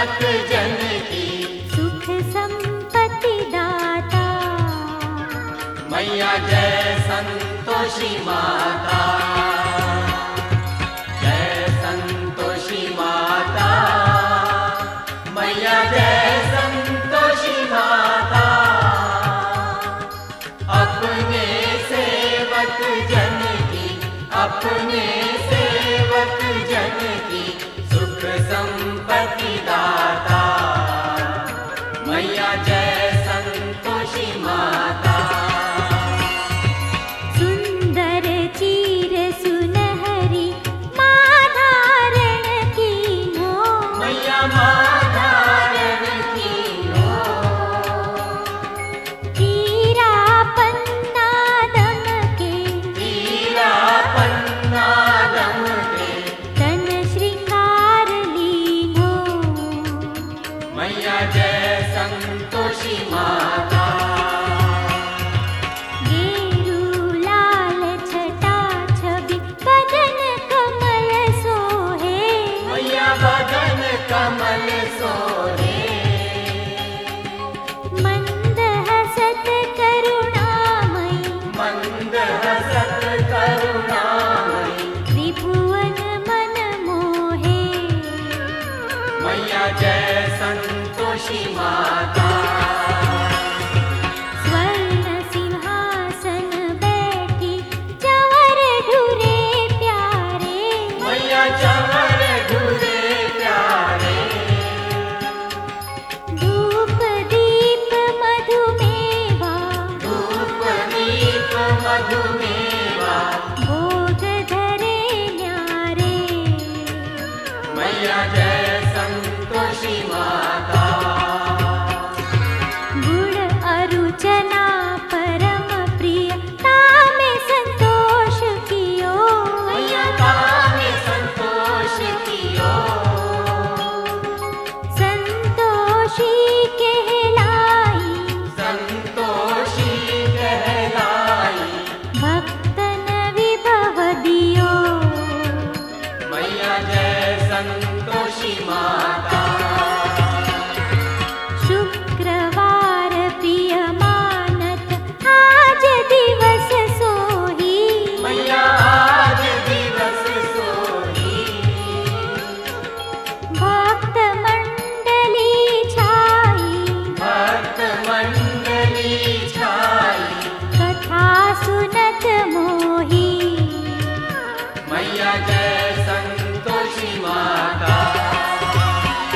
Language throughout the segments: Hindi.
सेवक जन की सुख संपत्ति दाता। मैया जय संतोषी माता, जय संतोषी माता, मैया जय संतोषी माता। अपने सेवक जन की, अपने सेवक जन की सुख संपत्ति दाता। मैया जय संतोषी माता। सुंदर चीर सुनहरी माँ धारण कीन्हो। मैया माँ धारण कीन्हो। हीरा पन्ना दमके, हीरा पन्ना दमके, तन श्रृंगार लीन्हो। मैया जय संतोषी माता। गेरू लाल छटा छवि बदन कमल सोहे। मैया बदन कमल सोहे। मंद हसत करुणामयी, मंद हसत करुणामयी, त्रिभुवन मन मोहे। मैया जय संतोषी माता। स्वर्ण सिंहासन बैठी चंवर ढूरे प्यारे। मैया चंवर ढूरे प्यारे। धूप दीप मधुमेवा, धूप दीप मधुमेवा, भोग धरे न्यारे। मैया जय संतोषी माता। गुण अरुचना परम प्रिय, तामे संतोष कियो। मैया तामे संतोष कियो। संतोषी कहलाई, संतोषी कहलाई, भक्तन विभव दियो। मैया जय संतोषी माता। शुक्रवार प्रिय मानत आज दिवस सोही। मैया आज दिवस सोही। भक्त मंडली छाई, भक्त मंडली छाई, कथा सुनत मोही। मैया जय संतोषी माता।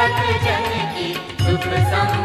भक्त जन की सुख सम